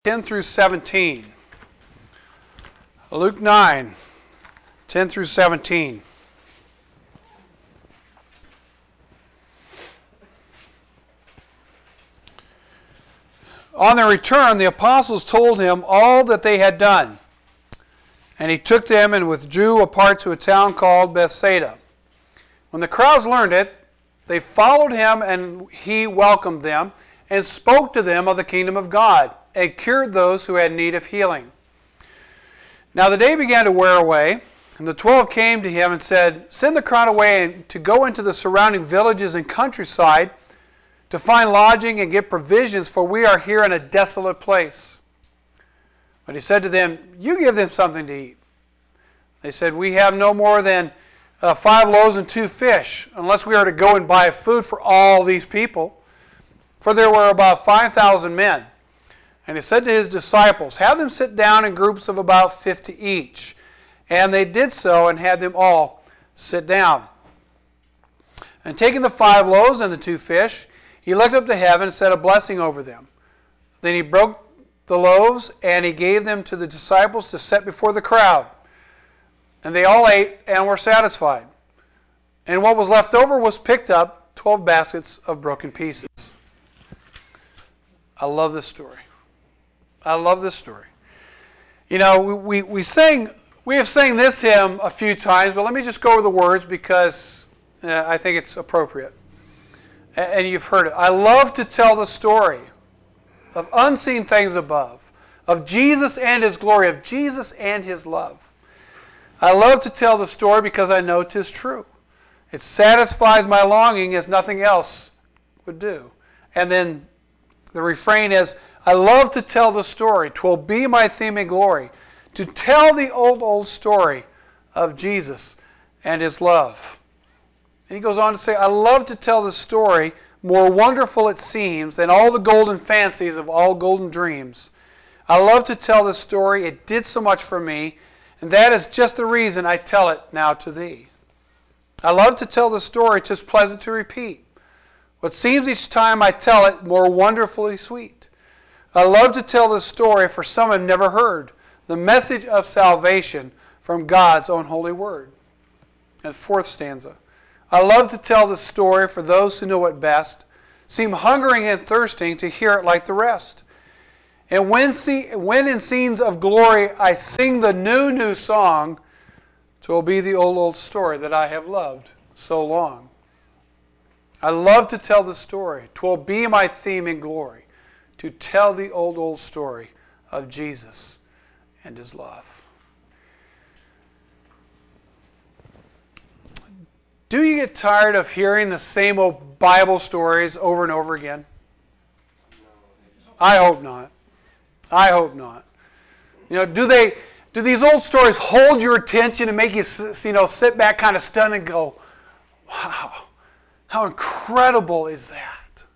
10 through 17. Luke 9, 10 through 17. On their return, the apostles told him all that they had done. And he took them and withdrew apart to a town called Bethsaida. When the crowds learned it, they followed him, and he welcomed them and spoke to them of the kingdom of God, and cured those who had need of healing. Now the day began to wear away, and the 12 came to him and said, "Send the crowd away to go into the surrounding villages and countryside to find lodging and get provisions, for we are here in a desolate place." But he said to them, "You give them something to eat." They said, "We have no more than 5 loaves and 2 fish, unless we are to go and buy food for all these people." For there were about 5,000 men. And he said to his disciples, "Have them sit down in groups of about 50 each." And they did so, and had them all sit down. And taking the 5 loaves and the 2 fish, he looked up to heaven and said a blessing over them. Then he broke the loaves, and he gave them to the disciples to set before the crowd. And they all ate and were satisfied. And what was left over was picked up, 12 baskets of broken pieces. I love this story. I love this story. You know, we have sang this hymn a few times, but let me just go over the words because I think it's appropriate. And you've heard it. I love to tell the story of unseen things above, of Jesus and His glory, of Jesus and His love. I love to tell the story because I know 'tis true. It satisfies my longing as nothing else would do. And then the refrain is, I love to tell the story. 'Twill be my theme and glory to tell the old story of Jesus and His love. And he goes on to say, I love to tell the story, more wonderful it seems than all the golden fancies of all golden dreams. I love to tell the story, it did so much for me, and that is just the reason I tell it now to thee. I love to tell the story, 'tis pleasant to repeat. What seems each time I tell it more wonderfully sweet. I love to tell this story, for some have never heard the message of salvation from God's own holy word. And 4th stanza. I love to tell the story, for those who know it best seem hungering and thirsting to hear it like the rest. And when in scenes of glory I sing the new song, 'twill be the old story that I have loved so long. I love to tell the story. 'Twill be my theme and glory to tell the old story of Jesus and His love. Do you get tired of hearing the same old Bible stories over and over again? I hope not. I hope not. You know, do these old stories hold your attention and make you sit back kind of stunned and go, wow, how incredible is that?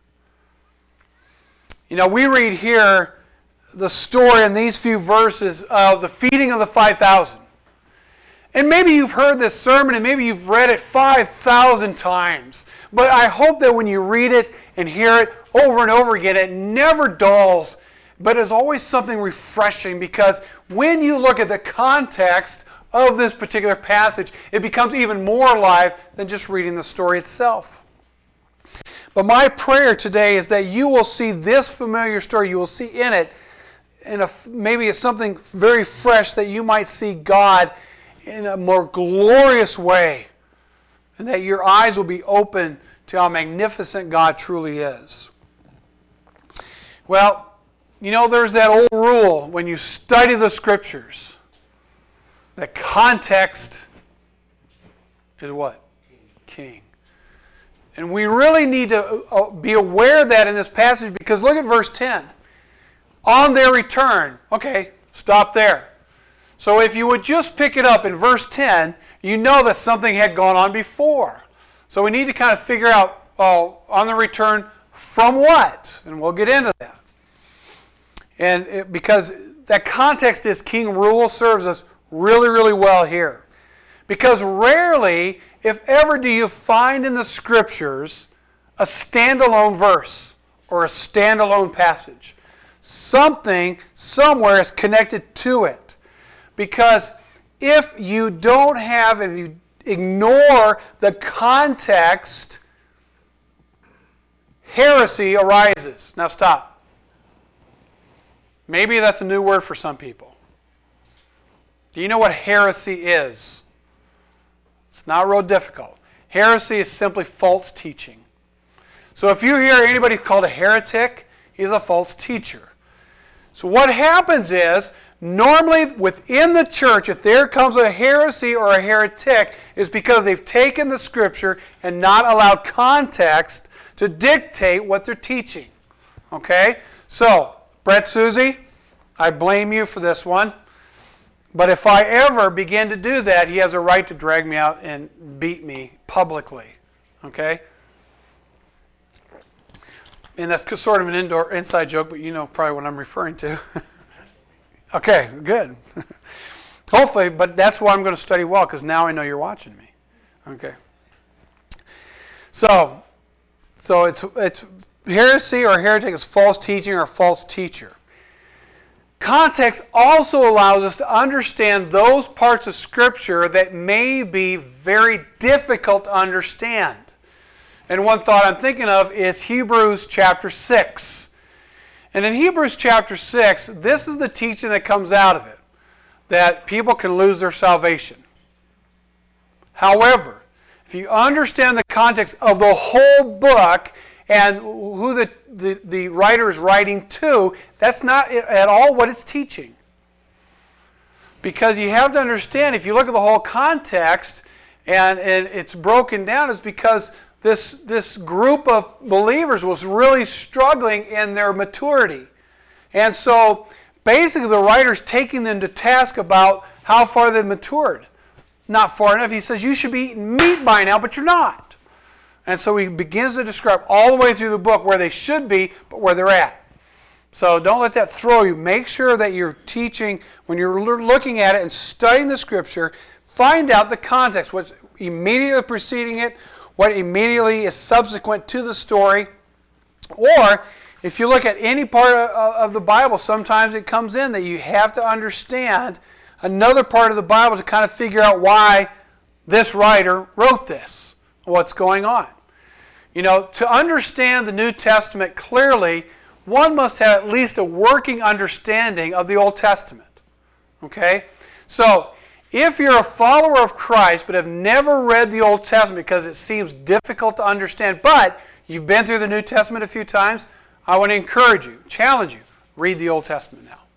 You know, we read here the story in these few verses of the feeding of the 5,000. And maybe you've heard this sermon and maybe you've read it 5,000 times. But I hope that when you read it and hear it over and over again, it never dulls, but is always something refreshing, because when you look at the context of this particular passage, it becomes even more alive than just reading the story itself. But my prayer today is that you will see this familiar story, you will see in it, maybe it's something very fresh, that you might see God in a more glorious way, and that your eyes will be open to how magnificent God truly is. Well, you know, there's that old rule when you study the Scriptures, that context is what? King. And we really need to be aware of that in this passage, because look at verse 10. On their return. Okay, stop there. So if you would just pick it up in verse 10, you know that something had gone on before. So we need to kind of figure out, on the return from what? And we'll get into that. And because that context is king rule serves us really, really well here. Because rarely, if ever, do you find in the Scriptures a standalone verse or a standalone passage. something somewhere is connected to it. Because if you don't have, if you ignore the context, heresy arises. Now stop. Maybe that's a new word for some people. Do you know what heresy is? It's not real difficult. Heresy is simply false teaching. So if you hear anybody called a heretic, he's a false teacher. So what happens is, normally within the church, if there comes a heresy or a heretic, is because they've taken the Scripture and not allowed context to dictate what they're teaching. Okay? So, Brett Susie, I blame you for this one. But if I ever begin to do that, he has a right to drag me out and beat me publicly. Okay? And that's sort of an inside joke, but you know probably what I'm referring to. Okay, good. Hopefully, but that's why I'm going to study well, because now I know you're watching me. Okay. So it's heresy or heretic is false teaching or false teacher. Context also allows us to understand those parts of Scripture that may be very difficult to understand. And one thought I'm thinking of is Hebrews chapter 6. And in Hebrews chapter 6, this is the teaching that comes out of it, that people can lose their salvation. However, if you understand the context of the whole book and who the writer is writing to, that's not at all what it's teaching. Because you have to understand, if you look at the whole context and it's broken down, it's because this group of believers was really struggling in their maturity. And so basically the writer's taking them to task about how far they matured. Not far enough. He says, you should be eating meat by now, but you're not. And so he begins to describe all the way through the book where they should be, but where they're at. So don't let that throw you. Make sure that you're teaching, when you're looking at it and studying the Scripture, find out the context, what's immediately preceding it, what immediately is subsequent to the story. Or if you look at any part of the Bible, sometimes it comes in that you have to understand another part of the Bible to kind of figure out why this writer wrote this, what's going on. You know, to understand the New Testament clearly, one must have at least a working understanding of the Old Testament. Okay? So, if you're a follower of Christ but have never read the Old Testament because it seems difficult to understand, but you've been through the New Testament a few times, I want to encourage you, challenge you, read the Old Testament now.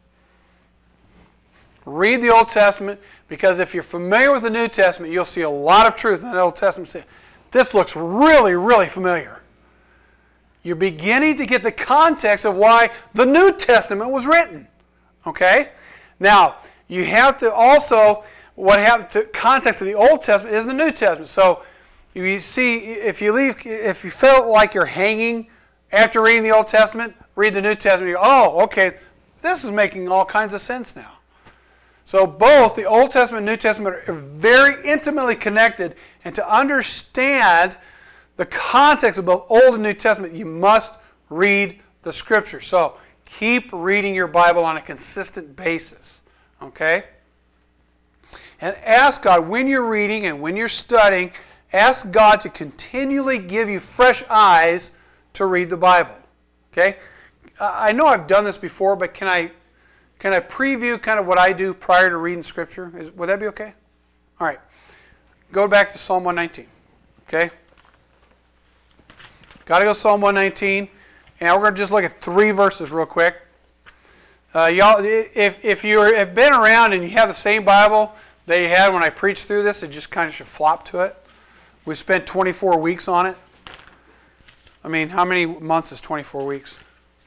Read the Old Testament, because if you're familiar with the New Testament, you'll see a lot of truth in the Old Testament. This looks really, really familiar. You're beginning to get the context of why the New Testament was written. Okay? Now, you have to also, what happened to context of the Old Testament is the New Testament. So you see, if you feel like you're hanging after reading the Old Testament, read the New Testament. You go, oh, okay, this is making all kinds of sense now. So both the Old Testament and New Testament are very intimately connected, and to understand the context of both Old and New Testament, you must read the Scripture. So keep reading your Bible on a consistent basis. Okay? And ask God, when you're reading and when you're studying, ask God to continually give you fresh eyes to read the Bible. Okay? I know I've done this before, but can I preview kind of what I do prior to reading Scripture? Would that be okay? All right. Go back to Psalm 119. Okay? Got to go to Psalm 119. And we're going to just look at 3 verses real quick. Y'all, if you have been around and you have the same Bible that you had when I preached through this, it just kind of should flop to it. We spent 24 weeks on it. I mean, how many months is 24 weeks?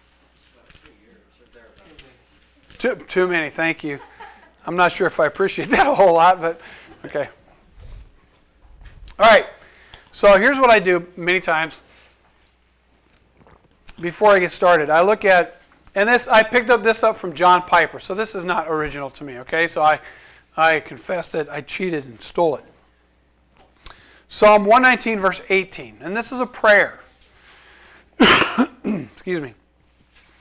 Too many, thank you. I'm not sure if I appreciate that a whole lot, but okay. All right, so here's what I do many times before I get started. I look at, and I picked this up from John Piper, so this is not original to me, okay? So I confess that I cheated and stole it. Psalm 119, verse 18, and this is a prayer. Excuse me.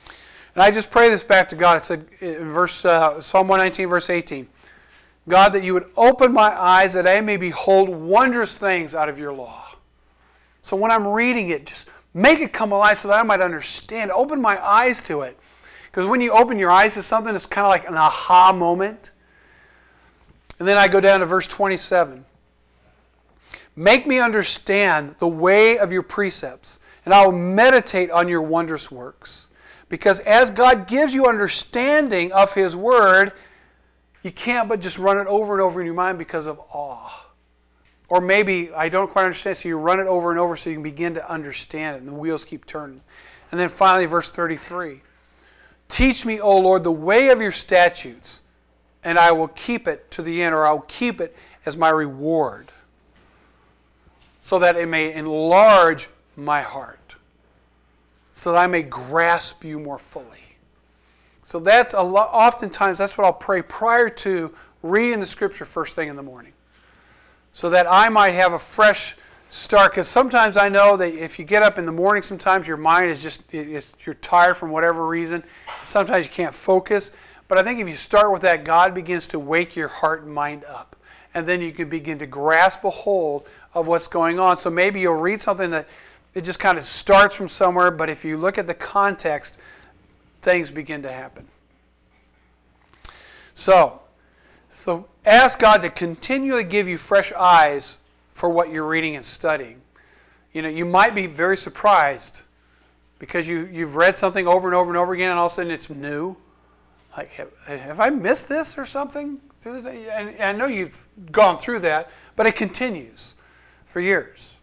And I just pray this back to God. It said in Psalm 119, verse 18, God, that you would open my eyes that I may behold wondrous things out of your law. So when I'm reading it, just make it come alive so that I might understand. Open my eyes to it. Because when you open your eyes to something, it's kind of like an aha moment. And then I go down to verse 27. Make me understand the way of your precepts, and I will meditate on your wondrous works. Because as God gives you understanding of His Word, you can't but just run it over and over in your mind because of awe. Or maybe, I don't quite understand, so you run it over and over so you can begin to understand it, and the wheels keep turning. And then finally, verse 33. Teach me, O Lord, the way of your statutes, and I will keep it to the end, or I will keep it as my reward, so that it may enlarge my heart, so that I may grasp you more fully. So that's oftentimes that's what I'll pray prior to reading the Scripture first thing in the morning, so that I might have a fresh start. Because sometimes I know that if you get up in the morning, sometimes your mind is just you're tired from whatever reason. Sometimes you can't focus. But I think if you start with that, God begins to wake your heart and mind up, and then you can begin to grasp a hold of what's going on. So maybe you'll read something that it just kind of starts from somewhere, but if you look at the context, things begin to happen. So ask God to continually give you fresh eyes for what you're reading and studying. You know, you might be very surprised because you've read something over and over and over again, and all of a sudden it's new. Like, have I missed this or something? And I know you've gone through that, but it continues for years.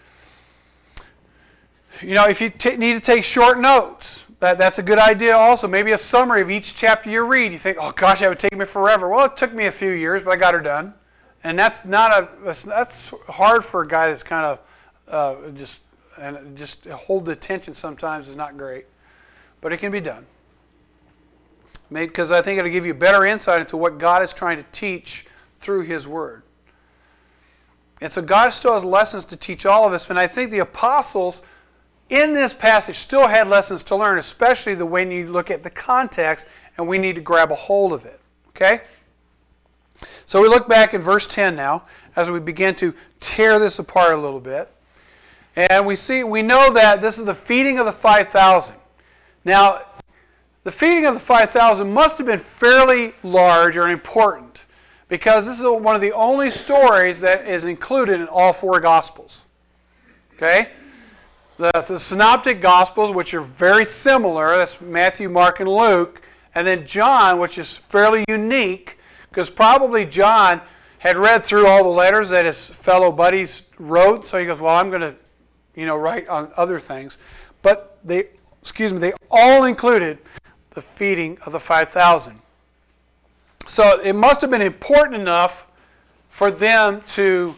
You know, if you need to take short notes, that's a good idea also. Maybe a summary of each chapter you read. You think, oh gosh, that would take me forever. Well, it took me a few years, but I got her done. And that's hard for a guy that's kind of just hold the attention sometimes is not great. But it can be done. Because I think it'll give you better insight into what God is trying to teach through His Word. And so God still has lessons to teach all of us. And I think the apostles in this passage still had lessons to learn, especially when you look at the context, and we need to grab a hold of it. Okay? So we look back in verse 10 now, as we begin to tear this apart a little bit. And we know that this is the feeding of the 5,000. Now, the feeding of the 5,000 must have been fairly large or important, because this is one of the only stories that is included in all four Gospels. Okay? The Synoptic Gospels, which are very similar, that's Matthew, Mark, and Luke, and then John, which is fairly unique, because probably John had read through all the letters that his fellow buddies wrote, so he goes, well, I'm going to write on other things. But they all included the feeding of the 5,000. So it must have been important enough for them to...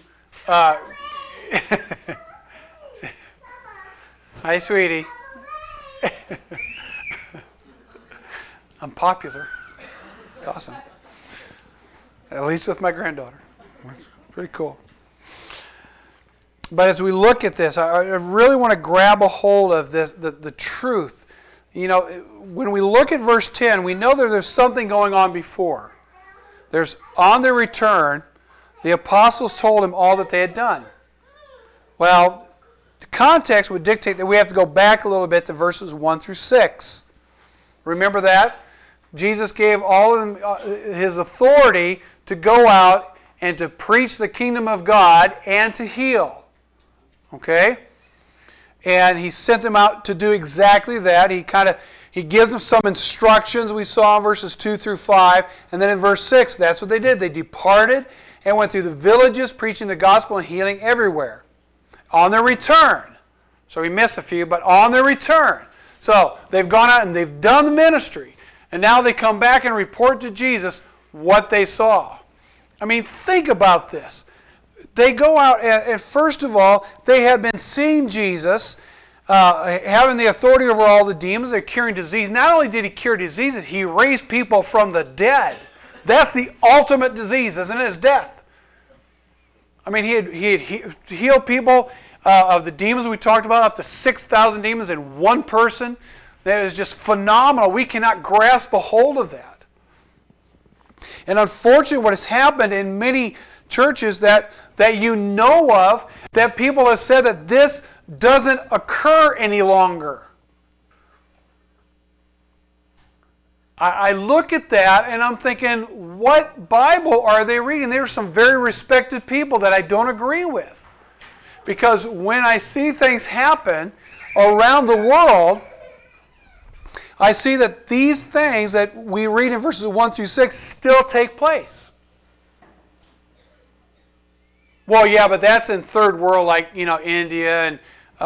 Hi, sweetie. I'm popular. It's awesome. At least with my granddaughter. Pretty cool. But as we look at this, I really want to grab a hold of this, the truth. You know, when we look at verse 10, we know that there's something going on before. There's, on their return, the apostles told him all that they had done. Well, the context would dictate that we have to go back a little bit to verses 1 through 6. Remember that? Jesus gave all of them His authority to go out and to preach the kingdom of God and to heal. Okay? And He sent them out to do exactly that. He gives them some instructions we saw in verses 2 through 5. And then in verse 6, that's what they did. They departed and went through the villages preaching the gospel and healing everywhere. On their return. So we missed a few, but on their return. So they've gone out and they've done the ministry. And now they come back and report to Jesus what they saw. I mean, think about this. They go out and first of all, they had been seeing Jesus, having the authority over all the demons. They're curing disease. Not only did He cure diseases, He raised people from the dead. That's the ultimate disease, isn't it? Is death. I mean, he had healed people of the demons we talked about, up to 6,000 demons in one person. that is just phenomenal. We cannot grasp a hold of that. And unfortunately, what has happened in many churches that you know of, that people have said that this doesn't occur any longer. I look at that and I'm thinking, what Bible are they reading? There are some very respected people that I don't agree with. Because when I see things happen around the world, I see that these things that we read in verses 1 through 6 still take place. Well, yeah, but that's in third world, like, India and,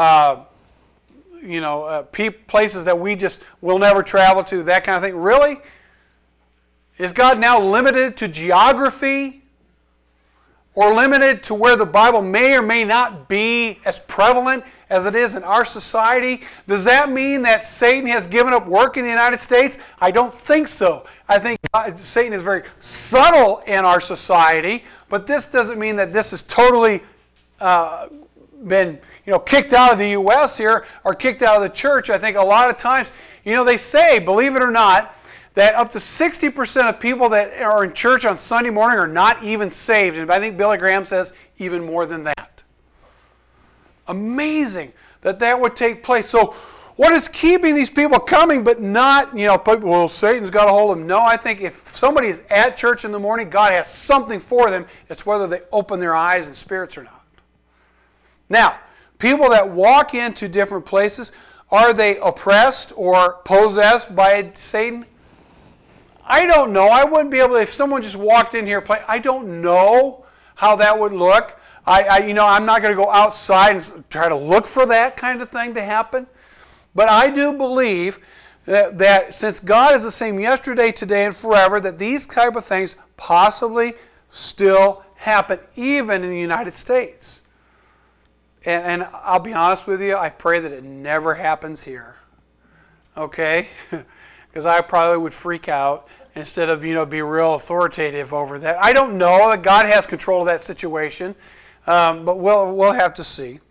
places that we just will never travel to, that kind of thing. Really? Is God now limited to geography? Or limited to where the Bible may or may not be as prevalent as it is in our society? Does that mean that Satan has given up work in the United States? I don't think so. I think Satan is very subtle in our society, but this doesn't mean that this has totally been kicked out of the U.S. here or kicked out of the church. I think a lot of times, they say, believe it or not, that up to 60% of people that are in church on Sunday morning are not even saved. And I think Billy Graham says even more than that. Amazing that would take place. So what is keeping these people coming but not, well, Satan's got a hold of them? No, I think if somebody is at church in the morning, God has something for them. It's whether they open their eyes and spirits or not. Now, people that walk into different places, are they oppressed or possessed by Satan? I don't know. I wouldn't be able to, if someone just walked in here playing, I don't know how that would look. I'm not going to go outside and try to look for that kind of thing to happen. But I do believe that since God is the same yesterday, today, and forever, that these type of things possibly still happen, even in the United States. And I'll be honest with you, I pray that it never happens here. Okay? Because I probably would freak out instead of, be real authoritative over that. I don't know that God has control of that situation, but we'll have to see.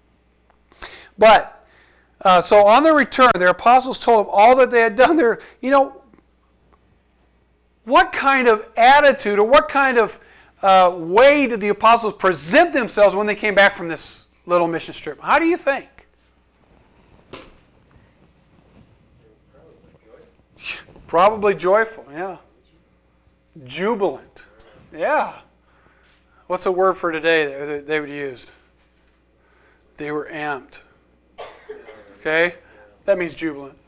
But, so on their return, their apostles told them all that they had done there. What kind of attitude or what kind of way did the apostles present themselves when they came back from this little mission trip? How do you think? Probably joyful, yeah. Jubilant, yeah. What's a word for today that they would use? They were amped. Okay? That means jubilant.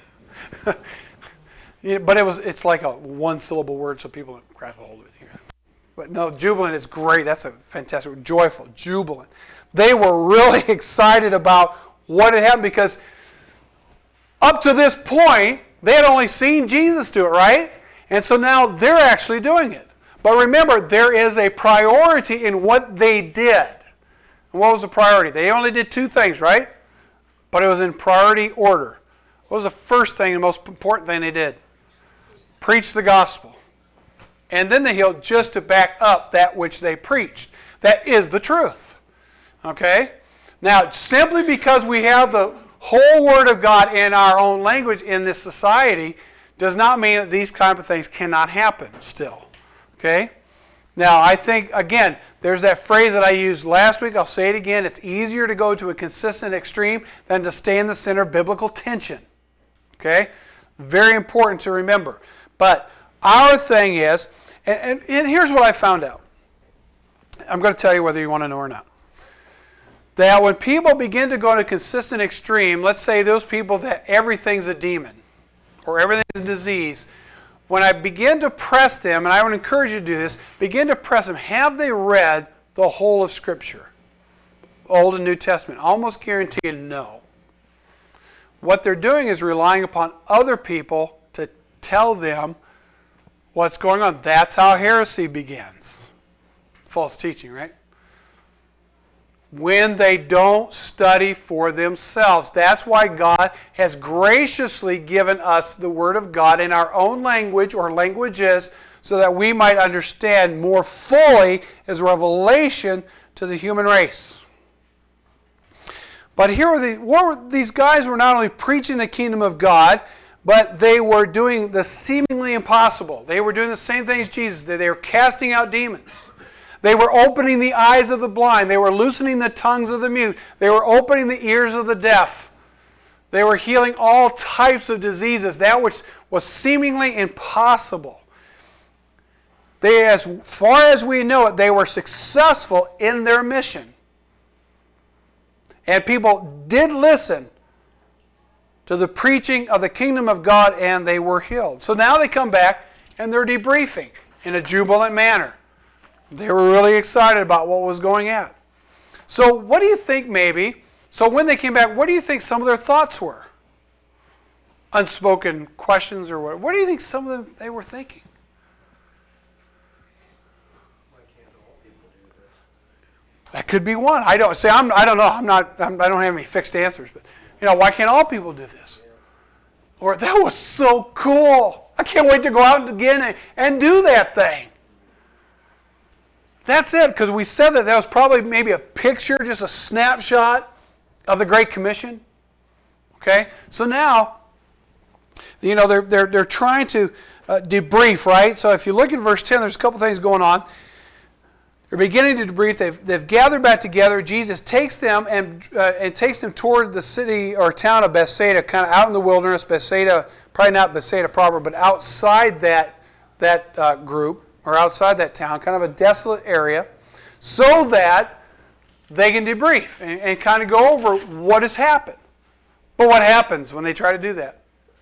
Yeah, but it's like a one-syllable word, so people don't grasp a hold of it here. But no, jubilant is great. That's a fantastic word. Joyful, jubilant. They were really excited about what had happened because up to this point, they had only seen Jesus do it, right? And so now they're actually doing it. But remember, there is a priority in what they did. And what was the priority? They only did two things, right? But it was in priority order. What was the first thing, the most important thing they did? Preach the gospel. And then they healed just to back up that which they preached. That is the truth. Okay? Now, simply because we have the whole Word of God in our own language in this society does not mean that these kind of things cannot happen still. Okay? Now, I think, again, there's that phrase that I used last week. I'll say it again. It's easier to go to a consistent extreme than to stay in the center of biblical tension. Okay? Very important to remember. But our thing is, and here's what I found out. I'm going to tell you whether you want to know or not. That when people begin to go to a consistent extreme, let's say those people that everything's a demon or everything's a disease, when I begin to press them, and I would encourage you to do this, begin to press them, have they read the whole of Scripture? Old and New Testament. Almost guarantee you no. What they're doing is relying upon other people to tell them what's going on. That's how heresy begins. False teaching, right? When they don't study for themselves. That's why God has graciously given us the Word of God in our own language or languages so that we might understand more fully as revelation to the human race. But these guys were not only preaching the kingdom of God, but they were doing the seemingly impossible. They were doing the same thing as Jesus did. They were casting out demons. They were opening the eyes of the blind. They were loosening the tongues of the mute. They were opening the ears of the deaf. They were healing all types of diseases, that which was seemingly impossible. As far as we know it, they were successful in their mission. And people did listen to the preaching of the kingdom of God, and they were healed. So now they come back, and they're debriefing in a jubilant manner. They were really excited about what was going on. So what do you think so when they came back, what do you think some of their thoughts were? Unspoken questions or what? What do you think some of them they were thinking? That could be one. I don't know. I don't have any fixed answers, but why can't all people do this? Or that was so cool. I can't wait to go out again and do that thing. That's it, because we said that was probably maybe a picture, just a snapshot of the Great Commission. Okay, so now, they're trying to debrief, right? So if you look at verse 10, there's a couple things going on. They're beginning to debrief. They've gathered back together. Jesus takes them and takes them toward the city or town of Bethsaida, kind of out in the wilderness. Bethsaida, probably not Bethsaida proper, but outside that group or outside that town, kind of a desolate area, so that they can debrief and kind of go over what has happened. But what happens when they try to do that?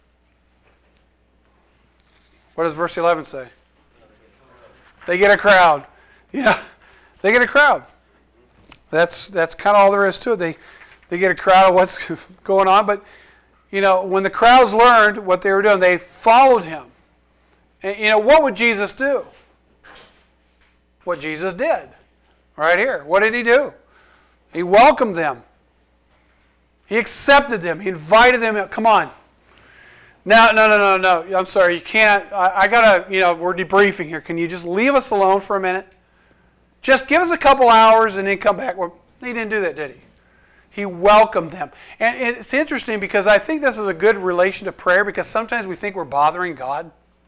What does verse 11 say? They get a crowd. They get a crowd. That's kind of all there is to it. They get a crowd of what's going on. But, when the crowds learned what they were doing, they followed him. And, what would Jesus do? What Jesus did. Right here. What did he do? He welcomed them. He accepted them. He invited them. Come on. No. I'm sorry. You can't. I got to, we're debriefing here. Can you just leave us alone for a minute? Just give us a couple hours and then come back. Well, he didn't do that, did he? He welcomed them. And it's interesting because I think this is a good relation to prayer, because sometimes we think we're bothering God.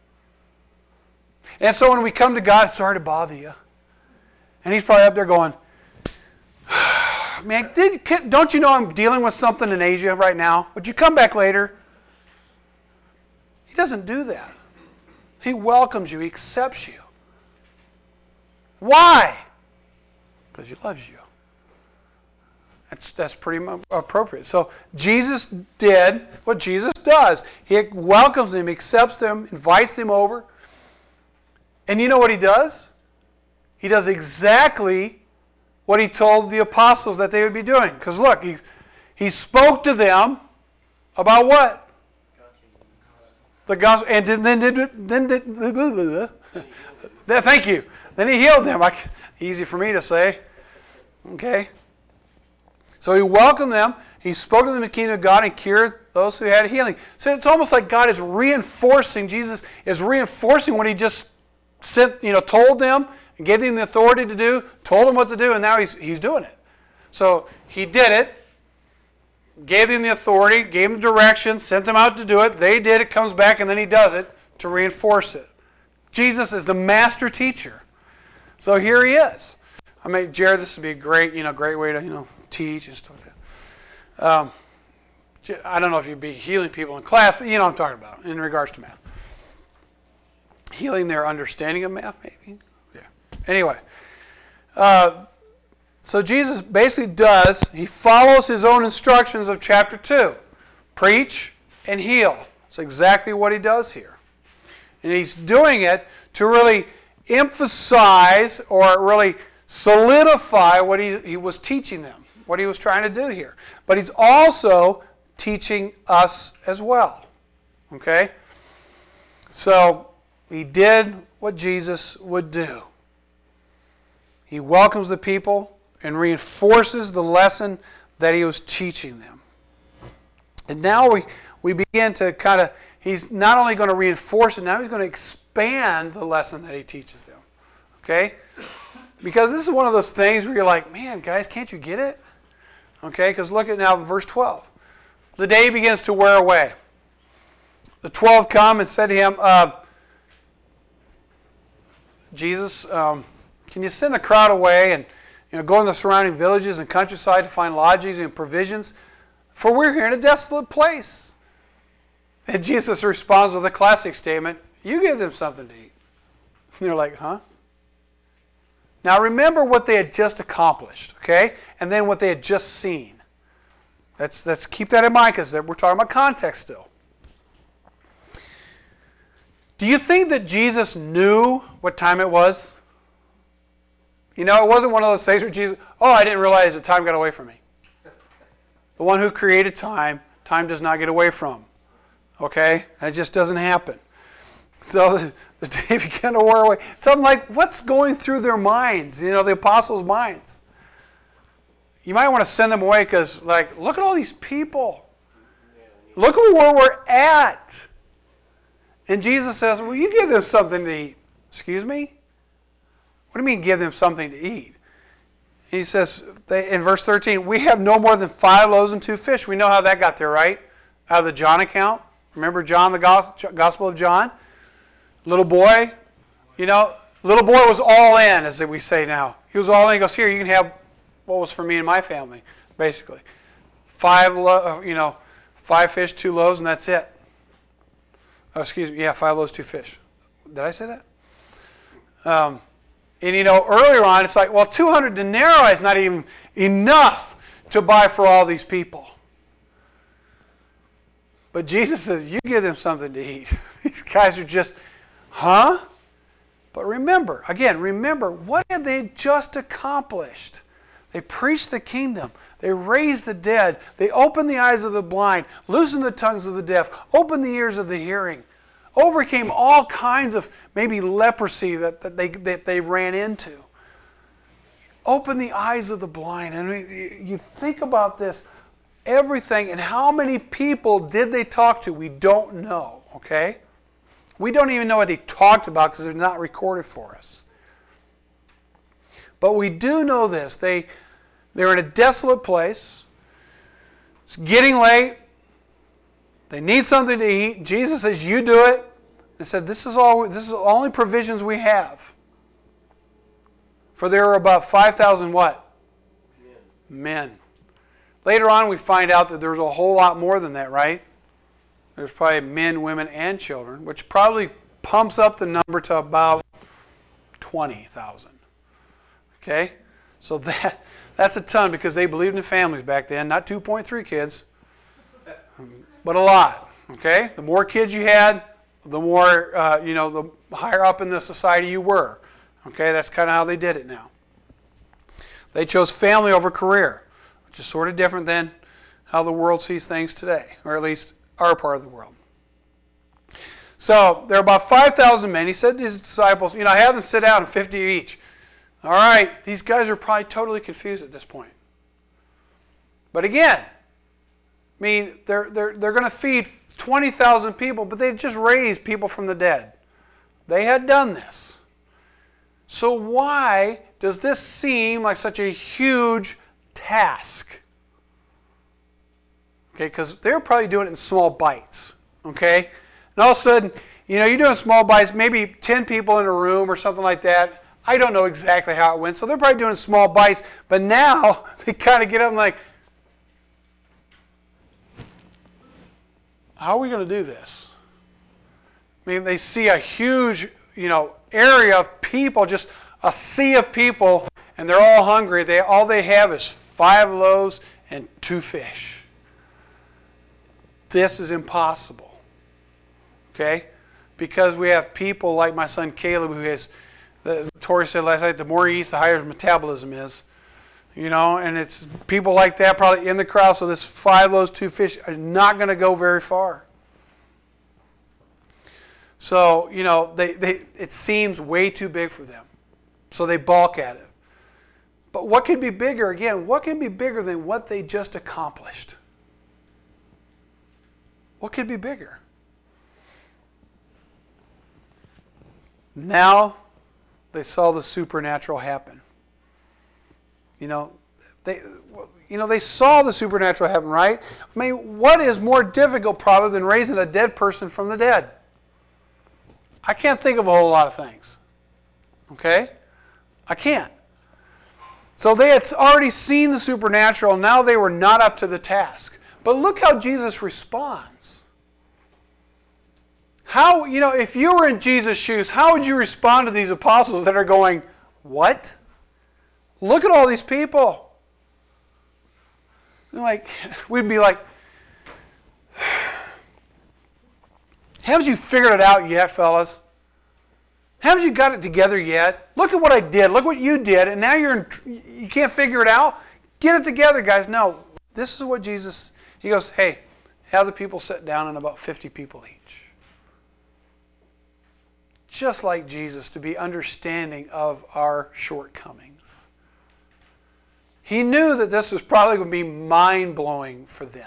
And so when we come to God, sorry to bother you. And he's probably up there going, man, don't you know I'm dealing with something in Asia right now? Would you come back later? He doesn't do that. He welcomes you. He accepts you. Why? Because he loves you. That's pretty appropriate. So Jesus did what Jesus does. He welcomes them, he accepts them, invites them over. And you know what he does? He does exactly what he told the apostles that they would be doing. Because look, he spoke to them about what? The gospel. And thank you. Then he healed them. Easy for me to say. Okay. So he welcomed them. He spoke to them in the kingdom of God and cured those who had healing. So it's almost like God is reinforcing, Jesus is reinforcing what he just told them and gave them the authority to do, told them what to do, and now he's doing it. So he did it, gave them the authority, gave them direction, sent them out to do it. They did it, comes back, and then he does it to reinforce it. Jesus is the master teacher. So here he is. I mean, Jared, this would be a great way to, teach and stuff like that. I don't know if you'd be healing people in class, but you know what I'm talking about in regards to math. Healing their understanding of math, maybe? Yeah. Anyway. So Jesus basically he follows his own instructions of chapter 2. Preach and heal. That's exactly what he does here. And he's doing it to really emphasize or really solidify what he was teaching them, what he was trying to do here. But he's also teaching us as well. Okay? So he did what Jesus would do. He welcomes the people and reinforces the lesson that he was teaching them. And now we begin to he's not only going to reinforce it, now he's going to expand the lesson that he teaches them. Okay? Because this is one of those things where you're like, man, guys, can't you get it? Okay, because look at now verse 12. The day begins to wear away. The 12 come and said to him, Jesus, can you send the crowd away and go in the surrounding villages and countryside to find lodgings and provisions? For we're here in a desolate place. And Jesus responds with a classic statement, you give them something to eat. And they're like, huh? Now remember what they had just accomplished, okay? And then what they had just seen. Let's keep that in mind because we're talking about context still. Do you think that Jesus knew what time it was? It wasn't one of those things where Jesus, I didn't realize that time got away from me. The one who created time, time does not get away from. Okay? That just doesn't happen. So the day began to wear away. So I'm like, what's going through their minds? The apostles' minds. You might want to send them away because, look at all these people. Look at where we're at. And Jesus says, well, you give them something to eat. Excuse me? What do you mean give them something to eat? He says, in verse 13, we have no more than 5 loaves and 2 fish. We know how that got there, right? Out of the John account. Remember John, the Gospel of John? Little boy. Little boy was all in, as we say now. He was all in. He goes, here, you can have what was for me and my family, basically. 5 fish, 2 loaves, and that's it. Oh, excuse me. Yeah, 5 loaves, 2 fish. Did I say that? Earlier on, it's like, well, 200 denarii is not even enough to buy for all these people. But Jesus says, you give them something to eat. These guys are just, huh? But remember, what had they just accomplished? They preached the kingdom. They raised the dead. They opened the eyes of the blind, loosened the tongues of the deaf, opened the ears of the hearing, overcame all kinds of maybe leprosy that they ran into. Open the eyes of the blind. And you think about this, everything, and how many people did they talk to? We don't know, okay? We don't even know what they talked about because they're not recorded for us. But we do know this. They're in a desolate place. It's getting late. They need something to eat. Jesus says, you do it. They said, this is the only provisions we have. For there are about 5,000 what? Men. Later on we find out that there's a whole lot more than that, right? There's probably men, women, and children, which probably pumps up the number to about 20,000. Okay? So that's a ton because they believed in families back then. Not 2.3 kids, but a lot. Okay? The more kids you had, the more, the higher up in the society you were. Okay? That's kind of how they did it now. They chose family over career, which is sort of different than how the world sees things today, or at least our part of the world. So there are about 5,000 men. He said to his disciples, have them sit down, 50 each. All right, these guys are probably totally confused at this point. But again, they're going to feed 20,000 people, but they just raised people from the dead. They had done this. So why does this seem like such a huge task? Okay, because they're probably doing it in small bites. Okay? And all of a sudden, you're doing small bites, maybe 10 people in a room or something like that. I don't know exactly how it went. So they're probably doing small bites. But now they kind of get up and like, how are we going to do this? They see a huge, area of people, just a sea of people, and they're all hungry. All they have is 5 loaves and 2 fish. This is impossible. Okay? Because we have people like my son Caleb who has, Tori said last night, the more he eats, the higher his metabolism is. And it's people like that probably in the crowd, so this 5 loaves, 2 fish are not going to go very far. So, it seems way too big for them. So they balk at it. But what could be bigger, again, what can be bigger than what they just accomplished? What could be bigger? Now they saw the supernatural happen. They saw the supernatural happen, right? I mean, what is more difficult probably than raising a dead person from the dead? I can't think of a whole lot of things. Okay? I can't. So they had already seen the supernatural, now they were not up to the task. But look how Jesus responds. How, if you were in Jesus' shoes, how would you respond to these apostles that are going, what? Look at all these people. We'd be like, haven't you figured it out yet, fellas? Haven't you got it together yet? Look at what I did. Look what you did. And now you can't figure it out? Get it together, guys. No, this is what Jesus, he goes, hey, have the people sit down in about 50 people each. Just like Jesus, to be understanding of our shortcomings. He knew that this was probably going to be mind-blowing for them.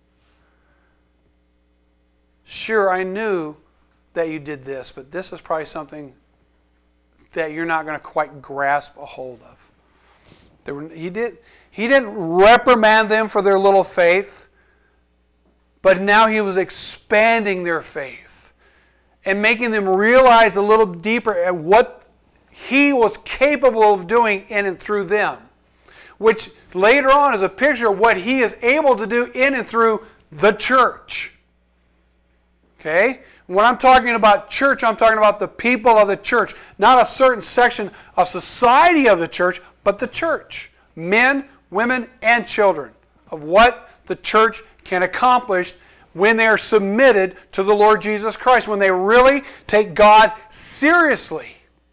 Sure, I knew that you did this, but this is probably something that you're not going to quite grasp a hold of. He didn't reprimand them for their little faith, but now he was expanding their faith and making them realize a little deeper at what he was capable of doing in and through them, which later on is a picture of what he is able to do in and through the church. Okay? When I'm talking about church, I'm talking about the people of the church, not a certain section of society of the church, but the church. Men, women, and children of what the church can accomplish when they are submitted to the Lord Jesus Christ, when they really take God seriously.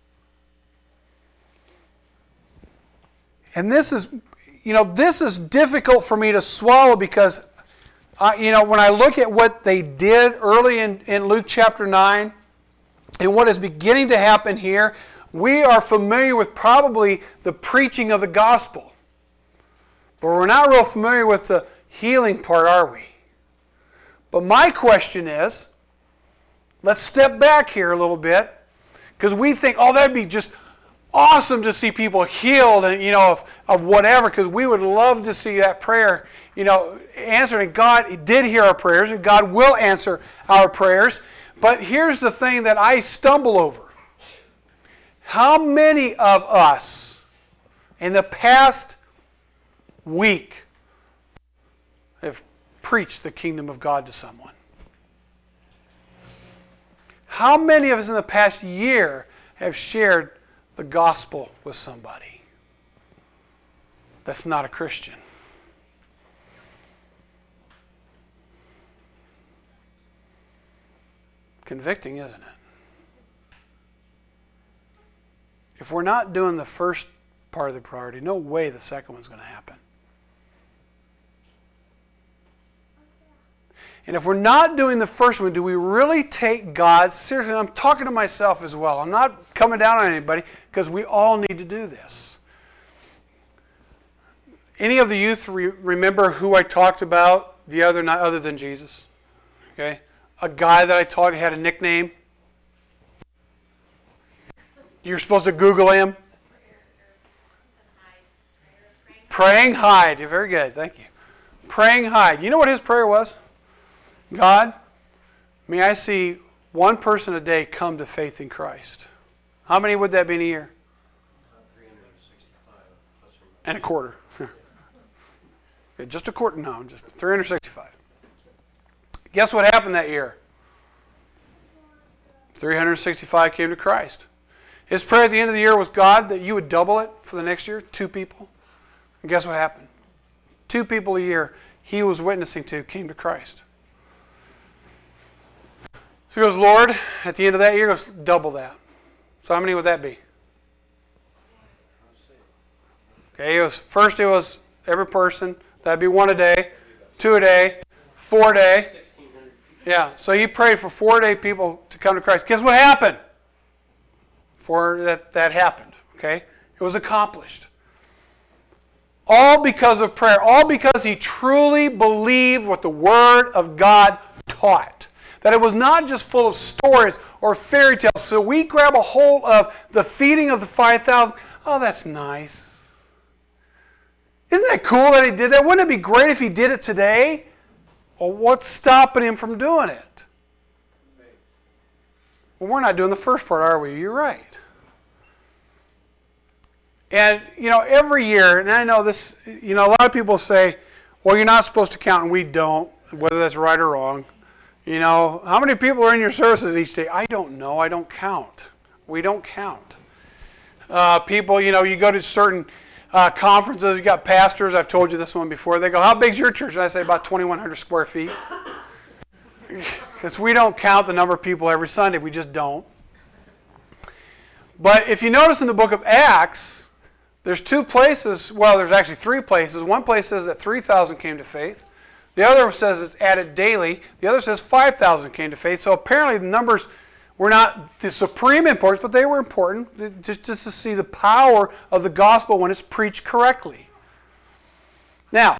And this is difficult for me to swallow because when I look at what they did early in Luke chapter 9 and what is beginning to happen here, we are familiar with probably the preaching of the gospel. But we're not real familiar with the healing part, are we? But my question is, let's step back here a little bit, because we think, oh, that'd be just awesome to see people healed and of whatever, because we would love to see that prayer answered. And God did hear our prayers, and God will answer our prayers. But here's the thing that I stumble over. How many of us in the past week have preached the kingdom of God to someone? How many of us in the past year have shared the gospel with somebody that's not a Christian? Convicting, isn't it? If we're not doing the first part of the priority, no way the second one's going to happen. And if we're not doing the first one, do we really take God seriously? And I'm talking to myself as well. I'm not coming down on anybody, because we all need to do this. Any of the youth remember who I talked about the other night other than Jesus? Okay? A guy that I taught had a nickname. You're supposed to Google him. Praying Hyde. You're very good. Thank you. Praying Hyde. You know what his prayer was? God, may I see one person a day come to faith in Christ. How many would that be in a year? 365. And a quarter. Okay, just a quarter. No, just 365. Guess what happened that year? 365 came to Christ. His prayer at the end of the year was, God, that you would double it for the next year. 2 people. And guess what happened? 2 people a year he was witnessing to came to Christ. So he goes, Lord, at the end of that year, he goes, double that. So how many would that be? Okay, first it was every person. That'd be 1 a day, 2 a day, 4 a day. Yeah, so he prayed for 4 a day people to come to Christ. Guess what happened? That happened, okay? It was accomplished. All because of prayer. All because he truly believed what the Word of God taught. That it was not just full of stories or fairy tales. So we grab a hold of the feeding of the 5,000. Oh, that's nice. Isn't that cool that he did that? Wouldn't it be great if he did it today? Well, what's stopping him from doing it? Well, we're not doing the first part, are we? You're right. And, every year, and I know this, a lot of people say, well, you're not supposed to count, and we don't, whether that's right or wrong. How many people are in your services each day? I don't know. I don't count. We don't count. People, you go to certain conferences, you got pastors, I've told you this one before, they go, how big's your church? And I say about 2,100 square feet. Because we don't count the number of people every Sunday. We just don't. But if you notice in the book of Acts, there's two places, well, there's actually three places. One place says that 3,000 came to faith. The other says it's added daily. The other says 5,000 came to faith. So apparently the numbers were not the supreme importance, but they were important just to see the power of the gospel when it's preached correctly. Now,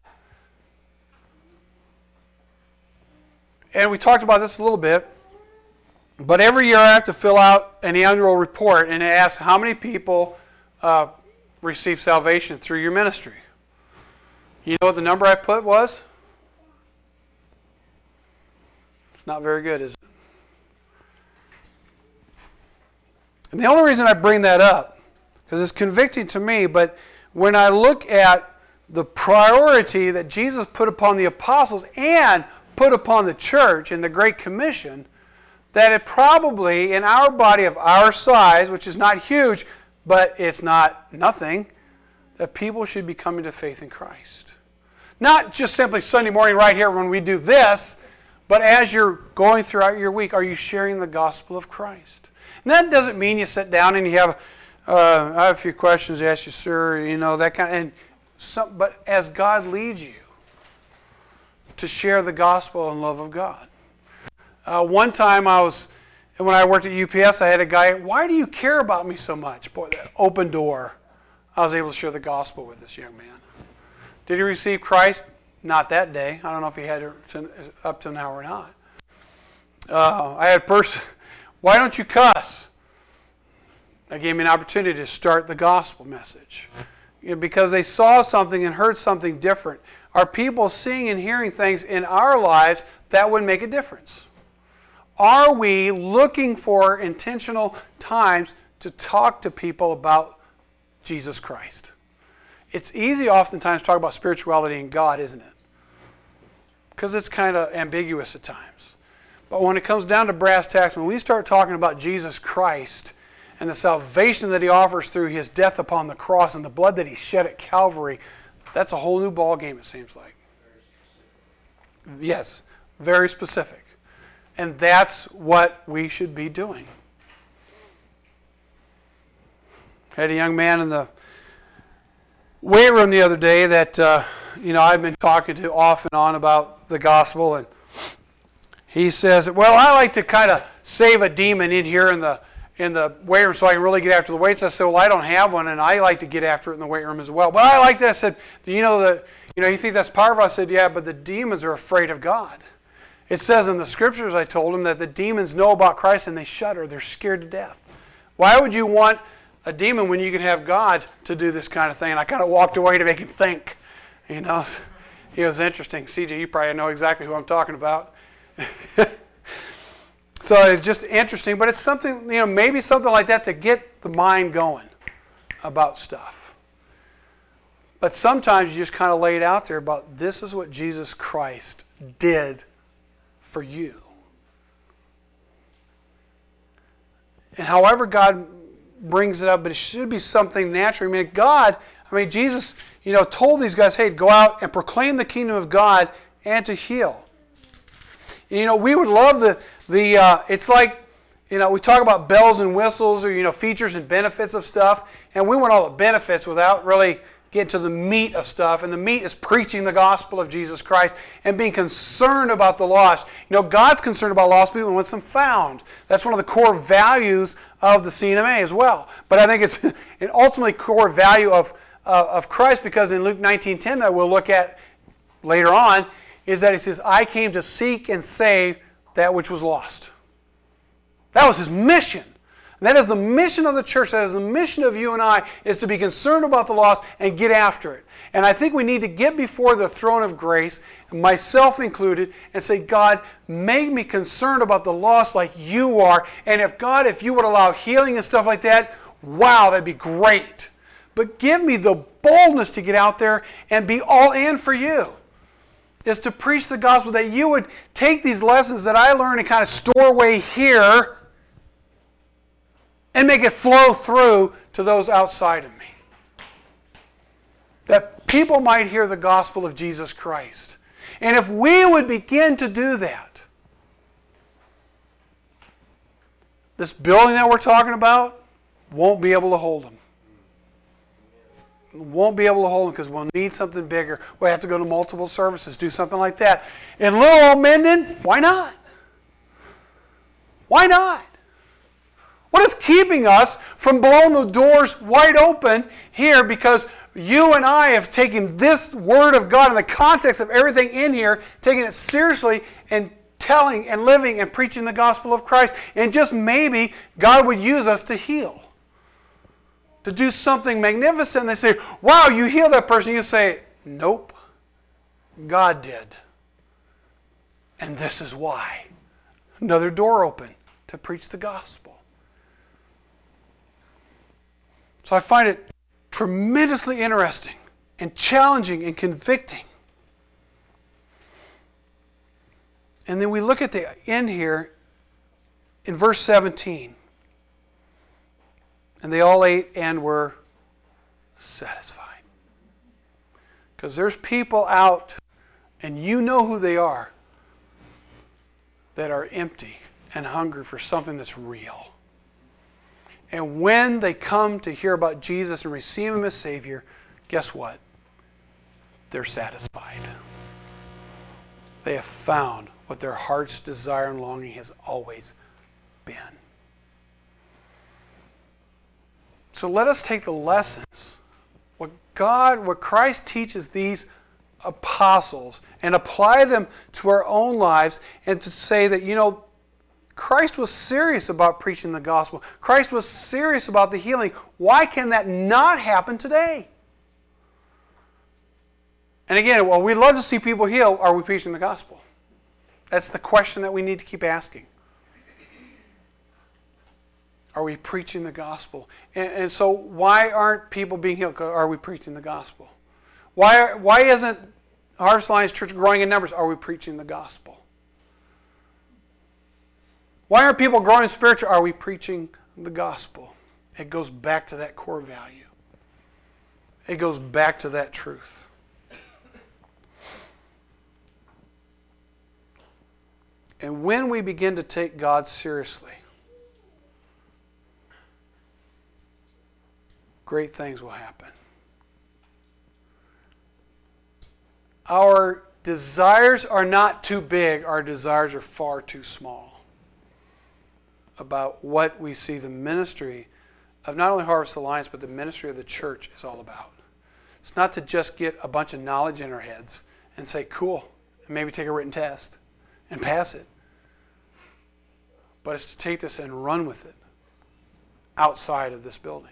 and we talked about this a little bit, but every year I have to fill out an annual report, and it asks how many people receive salvation through your ministry. You know what the number I put was? It's not very good, is it? And the only reason I bring that up, because it's convicting to me, but when I look at the priority that Jesus put upon the apostles and put upon the church in the Great Commission, that it probably, in our body of our size, which is not huge, but it's not nothing, that people should be coming to faith in Christ. Not just simply Sunday morning right here when we do this, but as you're going throughout your week, are you sharing the gospel of Christ? And that doesn't mean you sit down and you have, I have a few questions to ask you, sir, that kind of, but as God leads you to share the gospel and love of God. One time when I worked at UPS, I had a guy, why do you care about me so much? Boy, that open door. I was able to share the gospel with this young man. Did he receive Christ? Not that day. I don't know if he had it up to now or not. I had a person, why don't you cuss? That gave me an opportunity to start the gospel message. Because they saw something and heard something different. Are people seeing and hearing things in our lives that would make a difference? Are we looking for intentional times to talk to people about Jesus Christ? It's easy oftentimes to talk about spirituality and God, isn't it? Because it's kind of ambiguous at times. But when it comes down to brass tacks, when we start talking about Jesus Christ and the salvation that he offers through his death upon the cross and the blood that he shed at Calvary, that's a whole new ball game, it seems like. Yes, very specific. And that's what we should be doing. I had a young man in the weight room the other day that I've been talking to off and on about the gospel, and he says, well, I like to kind of save a demon in here in the weight room so I can really get after the weights. I said, well, I don't have one, and I like to get after it in the weight room as well. But I like that. I said, you think that's powerful? I said, yeah, but the demons are afraid of God. It says in the scriptures, I told him, that the demons know about Christ and they shudder. They're scared to death. Why would you want a demon when you can have God to do this kind of thing? And I kind of walked away to make him think. It was interesting. CJ, you probably know exactly who I'm talking about. So it's just interesting, but it's something, maybe something like that to get the mind going about stuff. But sometimes you just kind of lay it out there about this is what Jesus Christ did for you. And however God brings it up, but it should be something natural. Jesus, told these guys, hey, go out and proclaim the kingdom of God and to heal. We would love it's like, we talk about bells and whistles or, features and benefits of stuff, and we want all the benefits without really getting to the meat of stuff, and the meat is preaching the gospel of Jesus Christ and being concerned about the lost. God's concerned about lost people and wants them found. That's one of the core values of the CNMA as well. But I think it's an ultimately core value of Christ, because in Luke 19:10 that we'll look at later on, is that he says, I came to seek and save that which was lost. That was his mission. That is the mission of the church. That is the mission of you and I, is to be concerned about the lost and get after it. And I think we need to get before the throne of grace, myself included, and say, God, make me concerned about the lost like you are. And if you would allow healing and stuff like that, wow, that'd be great. But give me the boldness to get out there and be all in for you. Is to preach the gospel, that you would take these lessons that I learned and kind of store away here and make it flow through to those outside of me. That people might hear the gospel of Jesus Christ. And if we would begin to do that, this building that we're talking about won't be able to hold them. Won't be able to hold them because we'll need something bigger. We'll have to go to multiple services, do something like that. In little old Minden, why not? Why not? What is keeping us from blowing the doors wide open here? Because you and I have taken this Word of God in the context of everything in here, taking it seriously and telling and living and preaching the gospel of Christ. And just maybe God would use us to heal. To do something magnificent. And they say, wow, you heal that person. You say, nope, God did. And this is why. Another door open to preach the gospel. So I find it tremendously interesting and challenging and convicting. And then we look at the end here in verse 17. And they all ate and were satisfied. Because there's people out, and you know who they are, that are empty and hungry for something that's real. And when they come to hear about Jesus and receive Him as Savior, guess what? They're satisfied. They have found what their heart's desire and longing has always been. So let us take the lessons, what Christ teaches these apostles, and apply them to our own lives, and to say that, Christ was serious about preaching the gospel. Christ was serious about the healing. Why can that not happen today? And again, well, we love to see people heal. Are we preaching the gospel? That's the question that we need to keep asking. Are we preaching the gospel? And so why aren't people being healed? Are we preaching the gospel? Why isn't Harvest Alliance Church growing in numbers? Are we preaching the gospel? Why aren't people growing spiritually? Are we preaching the gospel? It goes back to that core value. It goes back to that truth. And when we begin to take God seriously, great things will happen. Our desires are not too big. Our desires are far too small about what we see the ministry of not only Harvest Alliance, but the ministry of the church is all about. It's not to just get a bunch of knowledge in our heads and say, cool, and maybe take a written test and pass it. But it's to take this and run with it outside of this building.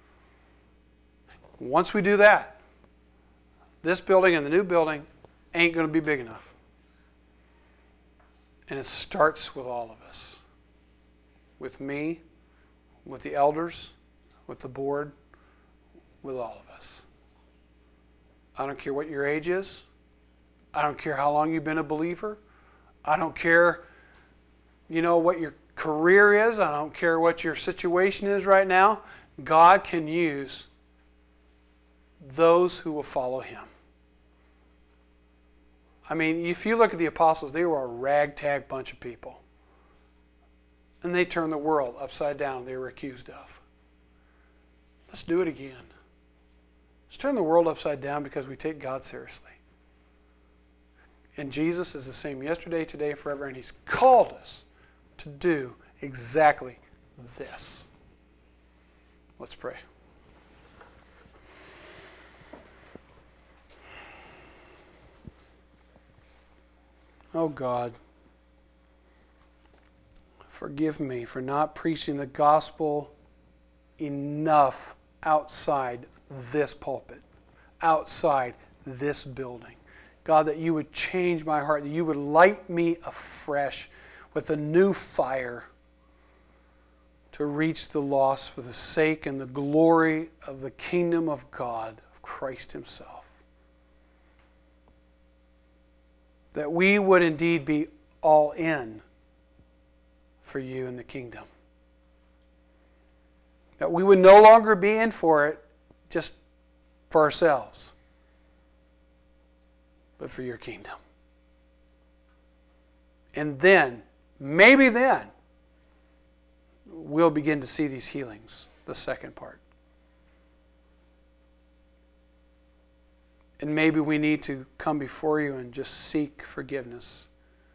Once we do that, this building and the new building ain't going to be big enough. And it starts with all of us. With me, with the elders, with the board, with all of us. I don't care what your age is. I don't care how long you've been a believer. I don't care, what your career is. I don't care what your situation is right now. God can use those who will follow Him. I mean, if you look at the apostles, they were a ragtag bunch of people. And they turned the world upside down they were accused of. Let's do it again. Let's turn the world upside down because we take God seriously. And Jesus is the same yesterday, today, and forever, and He's called us to do exactly this. Let's pray. Oh God, Forgive me for not preaching the gospel enough outside this pulpit, outside this building. God, that you would change my heart, that you would light me afresh with a new fire to reach the lost for the sake and the glory of the kingdom of God, of Christ himself. That we would indeed be all in for you in the kingdom. That we would no longer be in for it just for ourselves, but for your kingdom. And then, maybe then, we'll begin to see these healings, the second part. And maybe we need to come before you and just seek forgiveness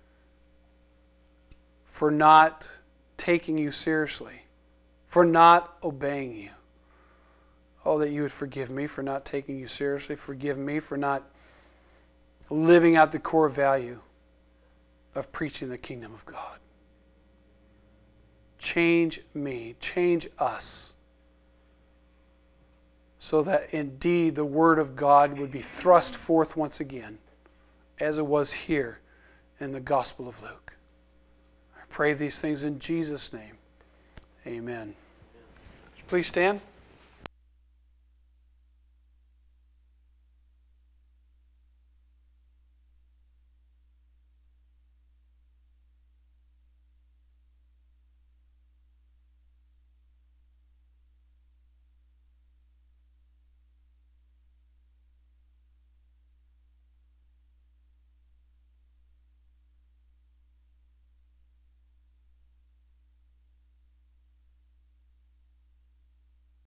for not taking you seriously, for not obeying you. Oh, that you would forgive me for not taking you seriously. Forgive me for not living out the core value of preaching the kingdom of God. Change me, change us, so that indeed the Word of God would be thrust forth once again, as it was here in the Gospel of Luke. I pray these things in Jesus' name. Amen. Please stand.